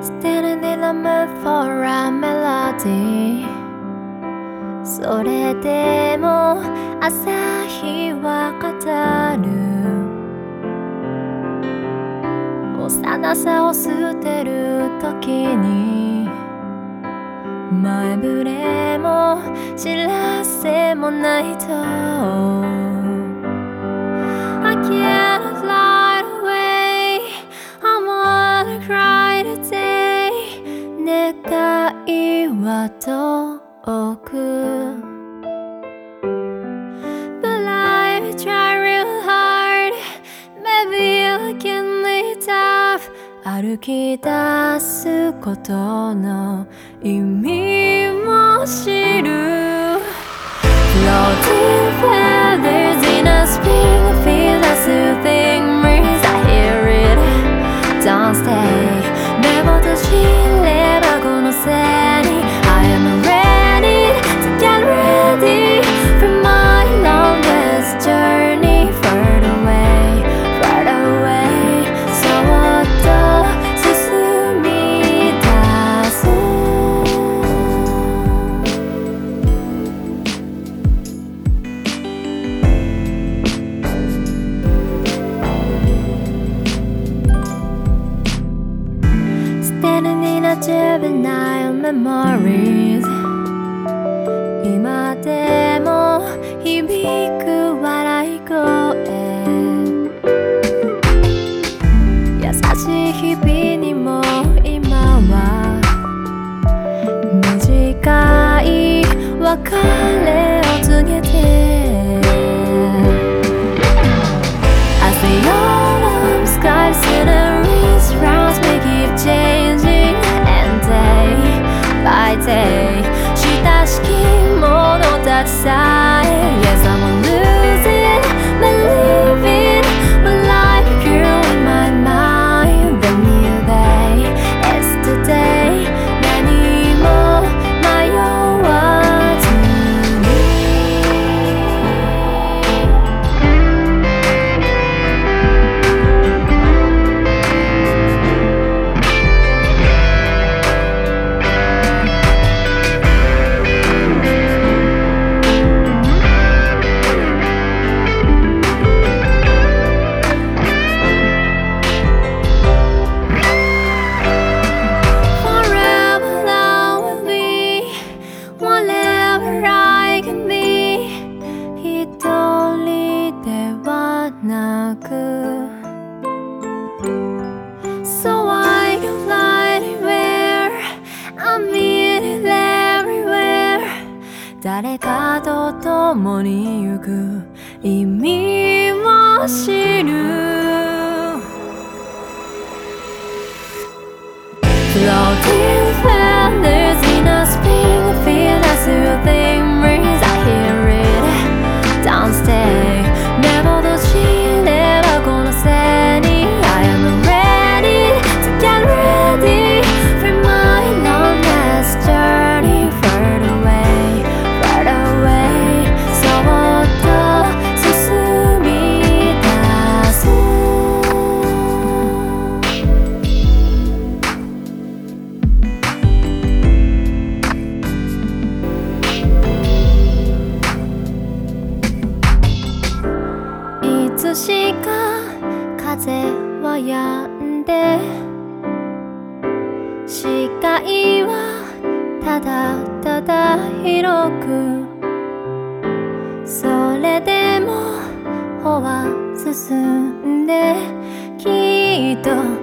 Standing in the mood for a melody それでも朝日は語る幼さを捨てる時に前触れも知らせもないと I can't fly away I wanna cry today 願いは遠く But I try real hard Maybe I can lead up 歩き出すことの意味も知る Floating feathers in a spring field a soothing breeze I hear it Don't stay 目を閉じればこの背に I am ready to get ready For my longest journey Far away, far away そっと進み出すStanding in a juvenile memories 今でも響く笑い声優しい日々にも今は短い別れを告げて I see autumn skies sceneries rounds me keep changing and day by day 親しき者たちさえ Yes I'm losing believing my life grew in my mind The new day is today 何も迷わずにSo I can fly anywhere I'm in it everywhere 誰かと共に行く意味を知る Floating feathers in a spring field a soothing breeze I hear it Don't stay 目を閉じればこの背に I am ready to get ready For my longest journey Far away, far away そっと進み出すいつしか風は止んで視界はただただ広くそれでも歩は進んできっと